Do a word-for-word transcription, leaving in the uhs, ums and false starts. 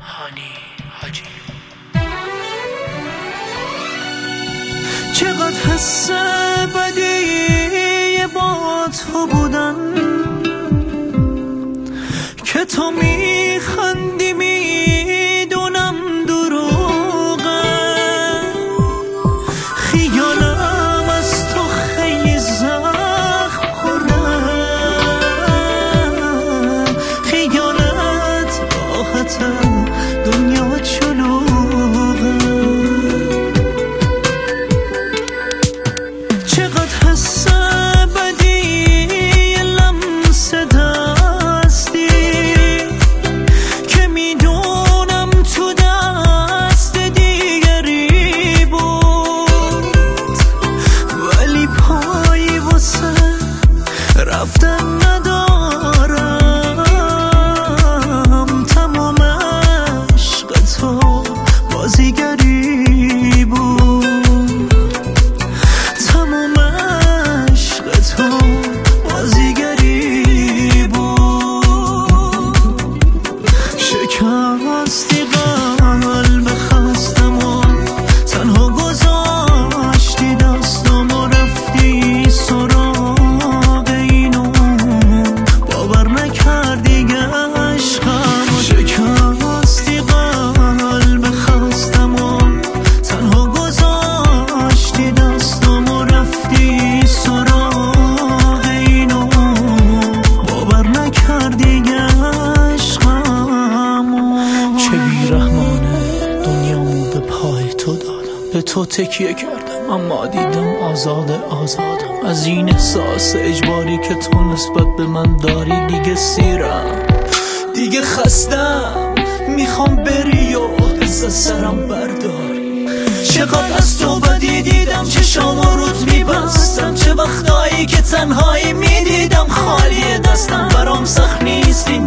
هانی حاجی. چقدر حس بدی با تو بودن که تو میخندی میدونم دروغه، خیالم از تو خیلی زخم خورده، خیالت راحته دنیا چلوغه. چقدر حس بدی لمس دستی که میدونم تو دست دیگری بود، ولی پایی واسه رفتن ندارم. تمام عشق تو بازیگری بود، تمام عشق تو بازیگری بود. شکستی قلب خستم و تنها گذاشتی دستم و رفتی سراغ اینو، باور نکردی عشقم. شکستی قلب خستم و تنها گذاشتی دستم و رفتی سراغ اینو، باور نکردی عشقم. چه بیرحمانه دنیامو به پای تو دادم، به تو تکیه کردم اما دیدم آزاده آزادم از این احساس اجباری که تو نسبت به من داری. دیگه سیرم دیگه خستم، میخوام بری و از سرم برداری. چقدر از تو بدی دیدم، چشام و روز میبستم، چه وقتایی که تنهایی میدیدم خالی دستم. برام سخت نیست این